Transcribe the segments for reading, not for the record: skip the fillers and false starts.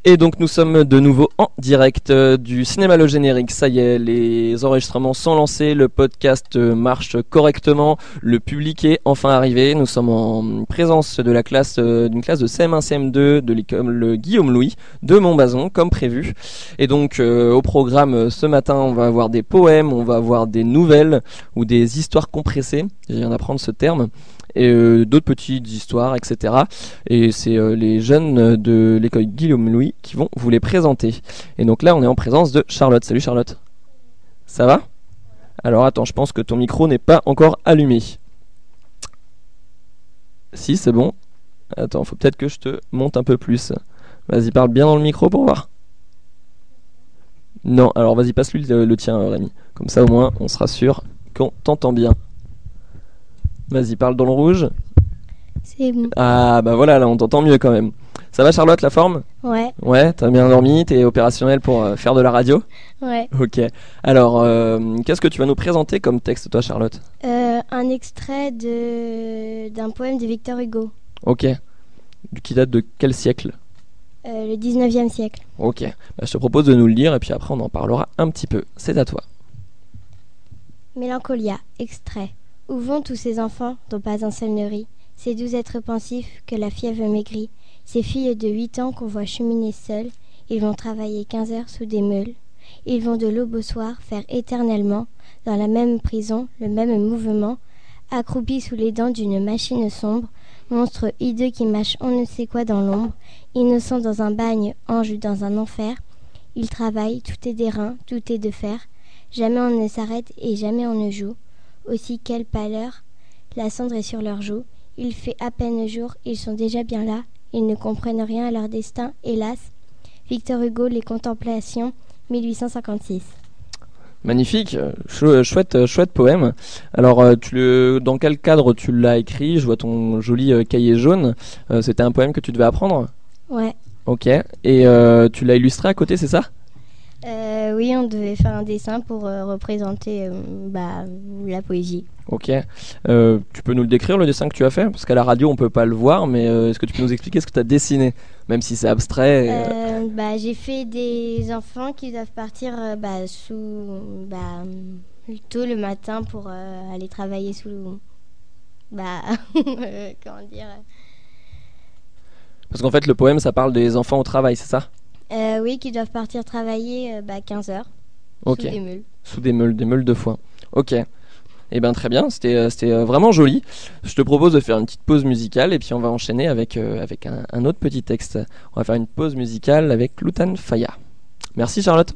Et donc nous sommes de nouveau en direct du cinéma Le Générique. Ça y est, les enregistrements sont lancés, le podcast marche correctement, le public est enfin arrivé. Nous sommes en présence de la classe d'une classe de CM1 CM2 de l'école Guillaume Louis de Montbazon comme prévu. Et donc au programme ce matin, on va avoir des poèmes, on va avoir des nouvelles ou des histoires compressées. Je viens d'apprendre ce terme. Et d'autres petites histoires, etc. Et c'est les jeunes de l'école Guillaume Louis qui vont vous les présenter. Et donc là, on est en présence de Charlotte. Salut Charlotte. Ça va ? Alors attends, je pense que ton micro n'est pas encore allumé. Si, c'est bon. Attends, faut peut-être que je te monte un peu plus. Vas-y, parle bien dans le micro pour voir. Non, alors vas-y, passe-lui le tien, Rémi. Comme ça, au moins, on sera sûr qu'on t'entend bien. Vas-y, parle dans le rouge. C'est bon. Ah, bah voilà, là, on t'entend mieux quand même. Ça va, Charlotte, la forme ? Ouais. Ouais, t'as bien dormi, t'es opérationnel pour faire de la radio ? Ouais. Ok. Alors, qu'est-ce que tu vas nous présenter comme texte, toi, Charlotte ? Un extrait d'un poème de Victor Hugo. Ok. Qui date de quel siècle ? Le 19e siècle. Ok. Bah, je te propose de nous le lire et puis après, on en parlera un petit peu. C'est à toi. Mélancolia, extrait. Où vont tous ces enfants dont pas un seul ne rit ? Ces doux êtres pensifs que la fièvre maigrit, ces filles de 8 ans qu'on voit cheminer seules, ils vont travailler 15 heures sous des meules. Ils vont de l'aube au soir faire éternellement, dans la même prison, le même mouvement, accroupis sous les dents d'une machine sombre, monstre hideux qui mâche on ne sait quoi dans l'ombre, innocent dans un bagne, ange dans un enfer. Ils travaillent, tout est d'airain, tout est de fer, jamais on ne s'arrête et jamais on ne joue. Aussi quelle pâleur, la cendre est sur leurs joues, il fait à peine jour, ils sont déjà bien là, ils ne comprennent rien à leur destin, hélas. Victor Hugo, Les Contemplations, 1856. Magnifique, chouette poème. Alors, dans quel cadre tu l'as écrit ? Je vois ton joli cahier jaune. C'était un poème que tu devais apprendre ? Ouais. Ok, et tu l'as illustré à côté, c'est ça ? Oui, on devait faire un dessin pour représenter la poésie. Ok. Tu peux nous le décrire, le dessin que tu as fait ? Parce qu'à la radio, on peut pas le voir, mais est-ce que tu peux nous expliquer ce que tu as dessiné ? Même si c'est abstrait. J'ai fait des enfants qui doivent partir tôt le matin pour aller travailler sous... comment dire ? Parce qu'en fait, le poème, ça parle des enfants au travail, c'est ça ? Oui, qui doivent partir travailler 15 heures. Ok. Sous des meules. Sous des meules de foin. Ok. Eh bien très bien, c'était vraiment joli. Je te propose de faire une petite pause musicale et puis on va enchaîner avec un autre petit texte. On va faire une pause musicale avec Lutan Fyah. Merci Charlotte.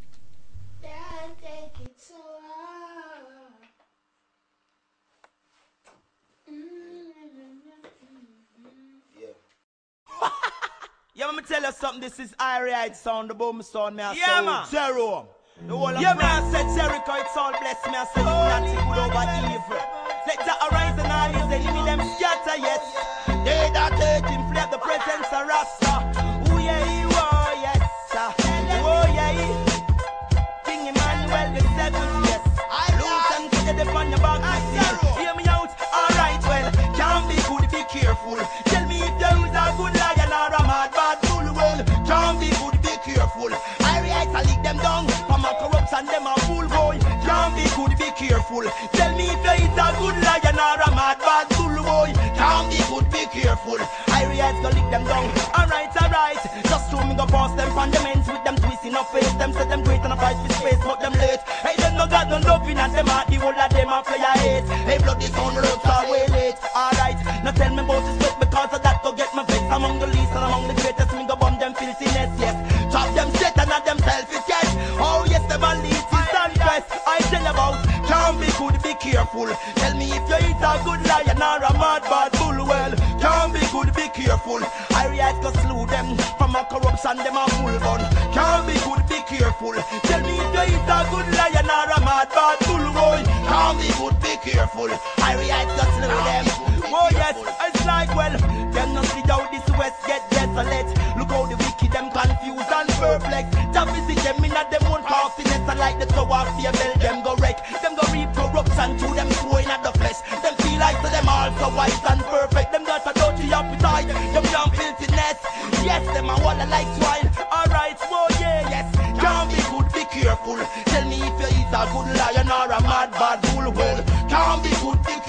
Yeah, let me tell you something. This is Irie sound, the boom sound, me I say, man. Zero. The whole of me I said Jericho, it's all blessed. Me I said nothing good over evil. Let that arise and all these enemies them scatter, yes. They that hate him, fled the presence of Rasta. Oh yeah, oh yes, oh yeah. King Emmanuel the seventh, yes. Loose and get it upon your back, hear me out. Alright, well, can't be good, be careful. Tell me if there is a good lion or a mad bad bull. Well, can't be good, be careful. I lick them down, from a corruption, them a fool boy. Can't be good, be careful. Tell me if there is a good lion or a mad bad bull boy. Can't be good, be careful. I realize go lick them down. Alright. Just to me go past them fundaments with them twisting up face. Them say them great and a fight for space, but them late. Hey, them no got no loving at them heart. The whole of them a play a hate. Hey, bloody sound roads are way late. Alright, now tell me about this sweat because of that go get my vex. Among the least and among the greatest, me go bomb them filthiness, yes. Chop them straight and not them selfish, yes. Oh yes, them a lead to stand quest. I tell about, can't be good, be careful. Tell me if you eat a good lion or a mad bad bull. Well, can't be good, be careful. I realize go slew them from a corruption, them a full bun. Can't be good, be careful. Tell me if you eat a good lion or a mad bad bull. Boy, can't be good, be careful. I realize go slew them. Oh yes, it's like, well, them not see how this west get desolate. Look how the wicked them confused and perplexed. Just visit them in a them own craftiness. And like the tower of fear bell, them go wreck. Them go reap corruption to them throwing at the flesh. Them feel like to them all so wise and perfect. Them got a dirty appetite, them young filthiness. Yes, them a walla like swine.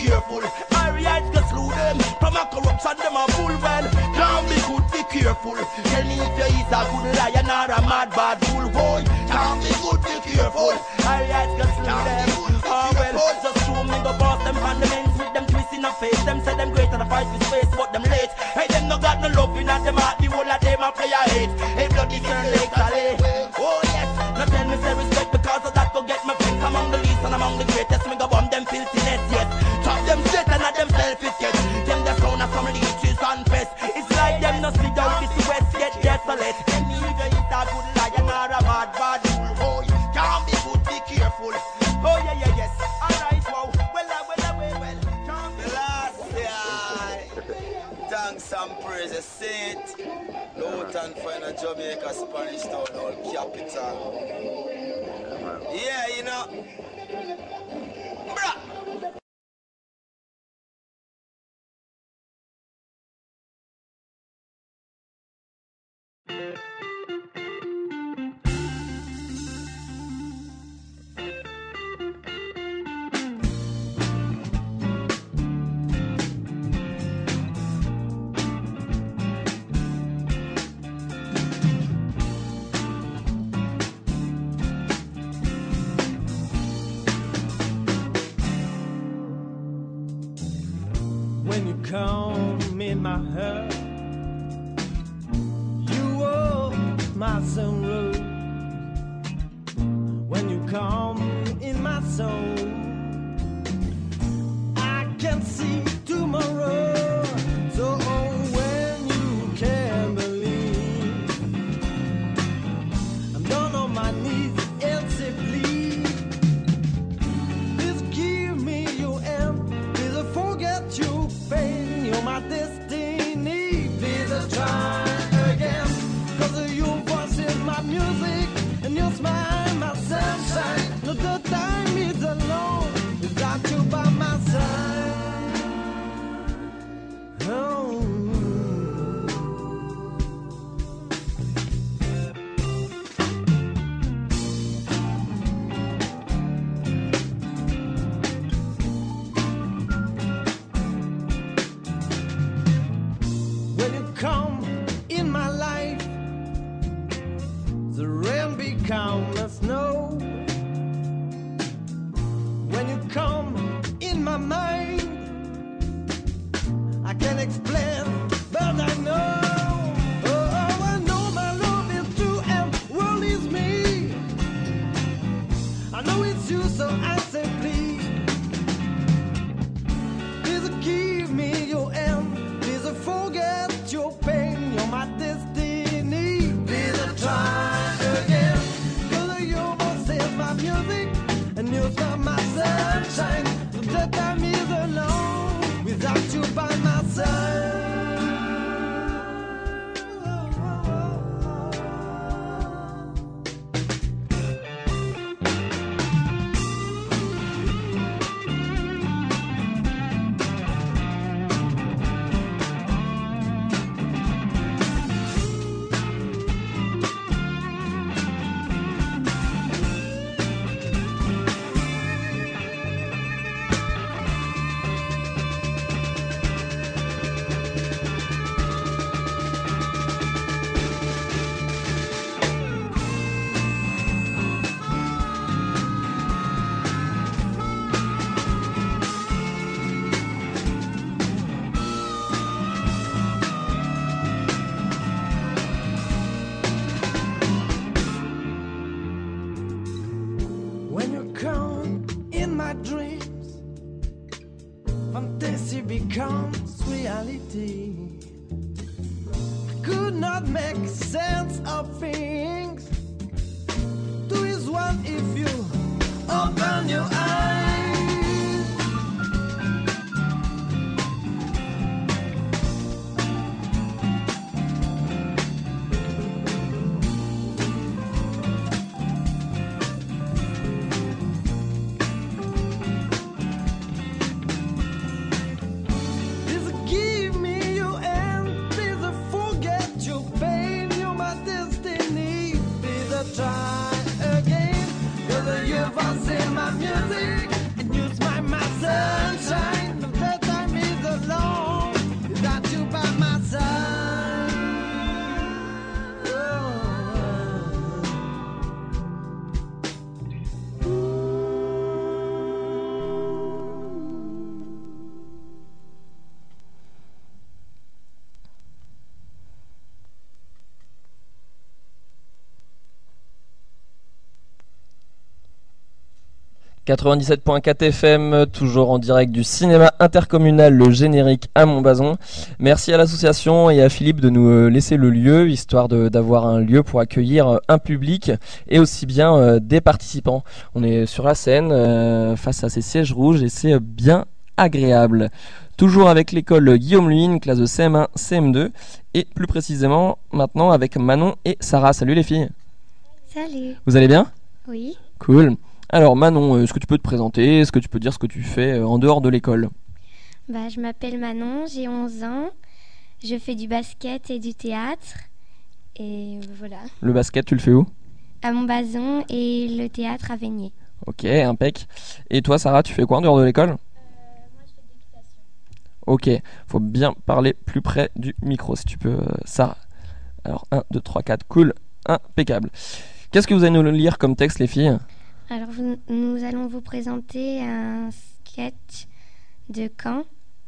careful. Alright, go slew them. From a corruption, them a full well. Can't be good, be careful. Tell me if you is a good lion or a mad bad bull boy. Can't be good, be careful. Alright, go slew them. Oh well, just show me go boss them on the men's with them twisting a face. Them say them great and the fight with space, but them late. Hey, them no got no love in at them heart. The whole of them a play a hate. Hey, bloody turn like Calais. Oh yes, no tell me say respect because of that go get my friends among the least and among the greatest. Me go bomb them filthiness, yes. Chop them straight and at them selfish get. Them the sound of some leeches and pests. It's like them no sit down this west get desolate. Them either is a good lion or a bad bad bull. Oh, can't be good, be careful. Oh yeah, yeah, yes. Alright, wow. Well, can't be last year. Thanks and praises, saint. Lowton find a Jamaica Spanish town, all capital. Yeah, you know. Bruh. When you come in my heart, you are my sunroof. When you come in my soul, I can see tomorrow. So when you can believe, I'm down on my knees and say please, please give me your hand. Please forget your pain. You're my destiny. Please try again. Cause your voice is my music and your smile my sunshine. No, the time is alone without you by my side. Oh. When you come in my life, the rain becomes the snow. When you come in my mind, I can't explain, but I know. Oh, I know my love is true and world is me. I know it's you, so I say please, please give me your hand. Please forget your pain. You're my destiny. Please try again. Cause your voice is my music and you're my sunshine. The time is alone without you by my side. When you come in my dreams, fantasy becomes reality. I could not make sense of things. Two is one if you open your eyes. Please give me your hand. Please forget your pain. You're my destiny. Please try again. Cause your voice in my music and you smile my sunshine. 97.4 FM, toujours en direct du cinéma intercommunal Le Générique à Montbazon. Merci à l'association et à Philippe de nous laisser le lieu, histoire d'avoir un lieu pour accueillir un public et aussi bien des participants. On est sur la scène face à ces sièges rouges et c'est bien agréable. Toujours avec l'école Guillaume Luynes, classe de CM1, CM2 et plus précisément maintenant avec Manon et Sarah. Salut les filles. Salut. Vous allez bien ? Oui. Cool. Alors Manon, est-ce que tu peux te présenter ? Est-ce que tu peux dire ce que tu fais en dehors de l'école ? Je m'appelle Manon, j'ai 11 ans. Je fais du basket et du théâtre. Et voilà. Le basket, tu le fais où ? À Montbazon et le théâtre à Veigné. Ok, impec. Et toi Sarah, tu fais quoi en dehors de l'école ? Moi, je fais de l'équitation. Ok, faut bien parler plus près du micro si tu peux, Sarah. Alors 1, 2, 3, 4, cool, impeccable. Qu'est-ce que vous allez nous lire comme texte les filles ? Alors, nous allons vous présenter un sketch de Caen.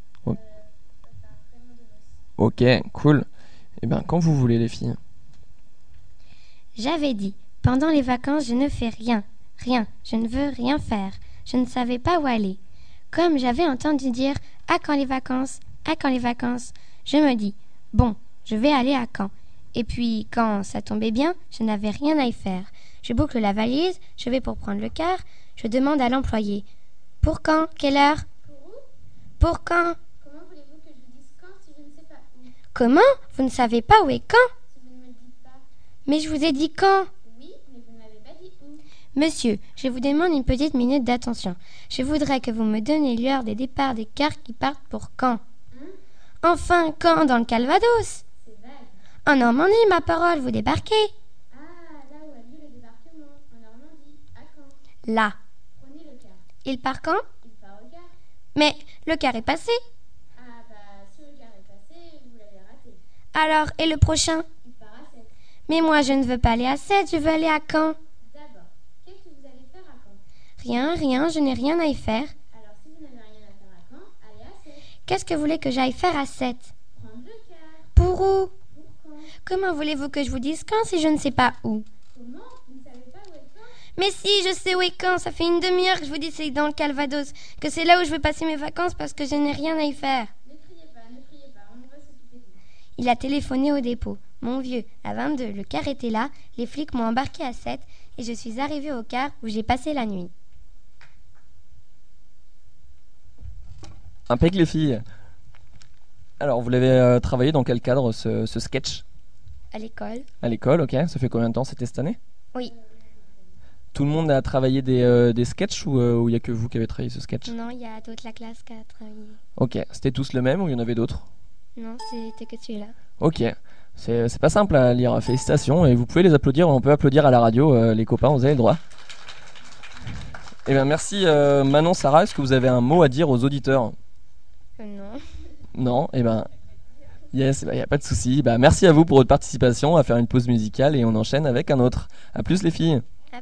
Ok, cool. Eh bien, quand vous voulez les filles. J'avais dit, pendant les vacances, je ne fais rien, je ne veux rien faire. Je ne savais pas où aller. Comme j'avais entendu dire, à quand les vacances, je me dis, bon, je vais aller à Caen. Et puis, quand ça tombait bien, je n'avais rien à y faire. Je boucle la valise, je vais pour prendre le car, je demande à l'employé. Pour quand ? Quelle heure ? Pour quand ? Comment voulez-vous que je vous dise quand si je ne sais pas où ? Comment ? Vous ne savez pas où est quand ? Si vous ne me le dites pas. Mais je vous ai dit quand ? Oui, mais vous ne m'avez pas dit où. Monsieur, je vous demande une petite minute d'attention. Je voudrais que vous me donniez l'heure des départs des cars qui partent pour Caen. Enfin, quand dans le Calvados ? C'est vague. En Normandie, ma parole, vous débarquez. Ah, là où a lieu le débarquement, en Normandie, à Caen. Là. Prenez le car. Il part quand ? Il part au car. Mais le car est passé. Ah, si le car est passé, vous l'avez raté. Alors, et le prochain ? Il part à 7. Mais moi, je ne veux pas aller à 7, je veux aller à Caen. D'abord, qu'est-ce que vous allez faire à Caen ? Rien, je n'ai rien à y faire. Alors, si vous n'avez rien à faire à Caen, allez à 7. Qu'est-ce que vous voulez que j'aille faire à 7 ? Prendre le car. Pour où ? Pour Caen. Comment voulez-vous que je vous dise quand si je ne sais pas où ? Comment ? Vous ne savez pas où est Caen ? Mais si, je sais où est Caen, ça fait une demi-heure que je vous dis c'est dans le Calvados, que c'est là où je vais passer mes vacances parce que je n'ai rien à y faire. Ne criez pas, on va s'occuper de vous. Il a téléphoné au dépôt. Mon vieux, à 22, le car était là, les flics m'ont embarqué à 7 et je suis arrivée au car où j'ai passé la nuit. Impec les filles. Alors, vous l'avez travaillé dans quel cadre ce sketch ? À l'école ? À l'école, ok. Ça fait combien de temps c'était cette année ? Oui. Tout le monde a travaillé des sketchs ou il n'y a que vous qui avez travaillé ce sketch ? Non, il y a toute la classe qui a travaillé. Ok, c'était tous le même ou il y en avait d'autres ? Non, c'était que celui-là. Ok, c'est pas simple à lire, félicitations, et vous pouvez les applaudir, on peut applaudir à la radio, les copains, vous avez le droit. Eh bien merci Manon, Sarah, est-ce que vous avez un mot à dire aux auditeurs ? Non. Non, eh ben yes, il n'y a pas de souci. Merci à vous pour votre participation, à faire une pause musicale et on enchaîne avec un autre. A plus les filles.